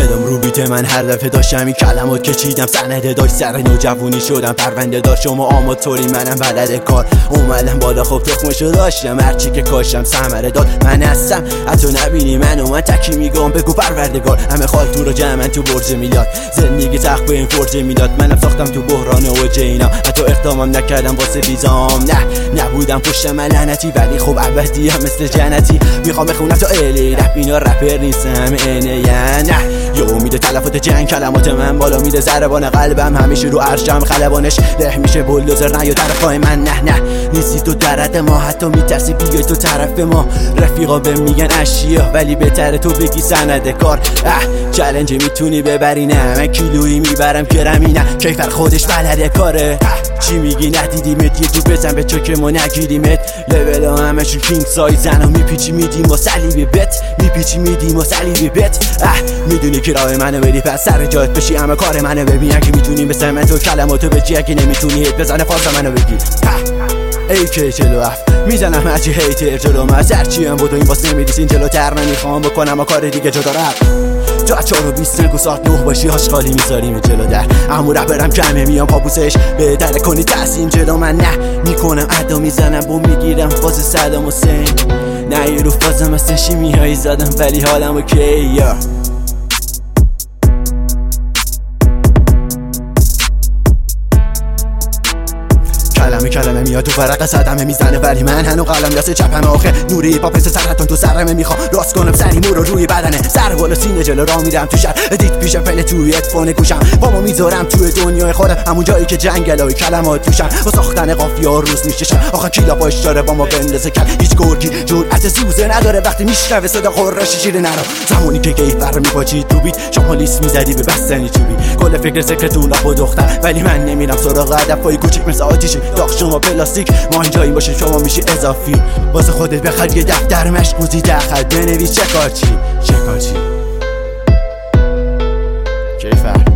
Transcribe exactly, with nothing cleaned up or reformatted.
اومدم رو بیت من هر دفعه داشتم این کلمات کشیدم سنده داشت سر نوجوانی شدم پرونده دار شما آماتوری منم بلد کار اومدم بالا خب تخمشو داشتم هرچی که کاشتم ثمره داد من هستم حتی نبینی منو من تکی میگم بگو پروردگار همه خال تو رو جمعن تو برج میلاد زندگی تخت به این فرج میلاد منم ساختم تو بحران اوج اینا حتی اقدامم نکردم واسه ویزام نه نبودم پشت من لعنتی ولی خب ابدی هم مثل جنتی میخوام بخونم تا الی رپ اینا رپر نیستم اینه یا نه یه امید تلفات جنگ کلمات من بالا میده ضربان قلبم همیشه رو عرشم خلبانش له میشه بولدوزر نه یا طرفای من نه نه نیستی تو درد ما حتی میترسی بیای تو طرف ما رفیقا به میگن اشیا ولی بهتره تو بگی سند کار اه چالنج میتونی ببری نه من کیلویی میبرم کرمی نه کیفر خودش بلده کاره چی میگی ندیدیمت یه جو بزن به چوک ما نگیریمت لول ها همشون کینگ سایزن و میپیچی میدیم و سلیبی بت میپیچی میدیم و سلیبی بت اه میدونی که راه منو بری پس سر جایت بشی همه کار منو ببین اگه میتونی مثل من تو کلماتو بجی اگه نمیتونی هیت بزنه فاز منو بگی ای که چلو اف میزنم هرچی هیتر جلو من هرچی هم بود و این باز نمیدیسین جلوتر نمیخوام بکنم و کار دیگه جدا رفت تو از چار و بیست نگو ساعت نه باشی هاشقالی میذاریم جلو در امو رپرم کمه میام پابوسش بهتره کنی تحسین جلو من نه میکنم ادا میزنم بوم میگیرم فاز صدام حسین نه یه رو فازم مثل شیمیایی زدم ولی حالم اوکی یا کلمه کلمه میاد تو فرق صدمه میزنه ولی من هنو قلم دست چپم آخه نوری پاپس سرطان تو سرمه میخوام راست کنم سریمو رو روی بدنه سر بالا سینه جلو را میرم تو شهر ادیت پیشم پله توی ادفون گوشم پامو میذارم توی دنیای خودم همون جایی که جنگلای کلمات توشن با ساختن قافیه ها روز میششن آخه کیلا پاش داره با ما بندازه کل هیچ گرگی جرأت سوزه نداره وقتی میشنوه صدا قرش شیر نرا زمانی که کیفر میپاچی تو بیت شما لیست میزدی به بستنی چوبی کل فکر سکرتون با دختر ولی من نمیرم سراغ هدفای کوچیک مثل آتیش داغ شما پلاستیک ما اینجایی باشه شما میشی اضافی واسه خودت بخر یه دفتر مشقوزی داخل بنویس چه کار چی چه کار چی کیفر